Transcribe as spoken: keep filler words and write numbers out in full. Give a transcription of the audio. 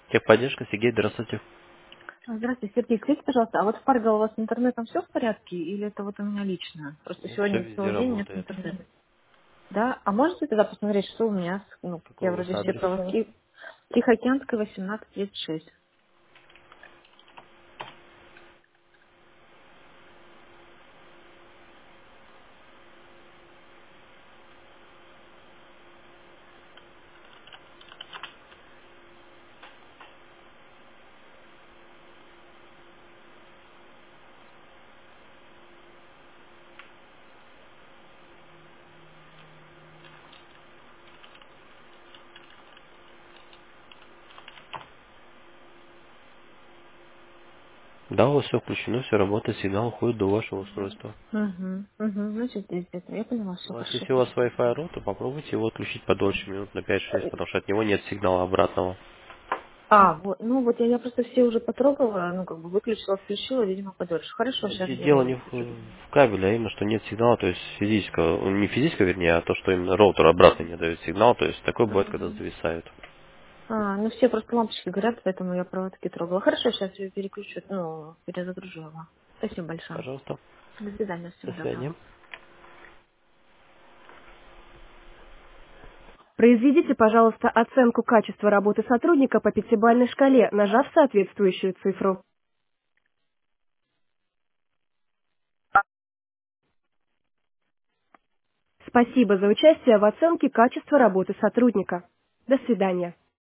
Техподдержка, Сергей, здравствуйте. Здравствуйте, Сергей, скажите, пожалуйста, а вот в Фарго у вас с интернетом все в порядке или это вот у меня лично? Просто Все сегодня везде целый день нет работает. интернета. Да? А можете тогда посмотреть, что у меня? с- Ну, Какой я у вас вроде все адрес? проводки. Тихоокеанская, восемнадцать тридцать шесть. Да, у вас все включено, все работает, сигнал уходит до вашего устройства. Угу, угу, значит, здесь где-то. Я поняла, все У вас, хорошо, если у вас спасибо. Wi-Fi роутер, попробуйте его отключить подольше, минут на пять-шесть, потому что от него нет сигнала обратного. А, вот, ну вот я, я просто все уже потрогала, ну как бы выключила, включила, видимо, подольше. Хорошо, сейчас Де- я Дело не в, выключу. в кабеле, а именно, что нет сигнала, то есть физического, ну, не физического, вернее, а то, что именно роутер обратно не дает сигнал, то есть такое бывает, когда Мгм. зависает. А, ну все просто лампочки горят, поэтому я проводки трогала. Хорошо, сейчас я переключу, ну, перезагружу его. Спасибо большое. Пожалуйста, До свидания, до всего доброго. свидания. Произведите, пожалуйста, оценку качества работы сотрудника по пятибалльной шкале, нажав соответствующую цифру. Спасибо за участие в оценке качества работы сотрудника. До свидания.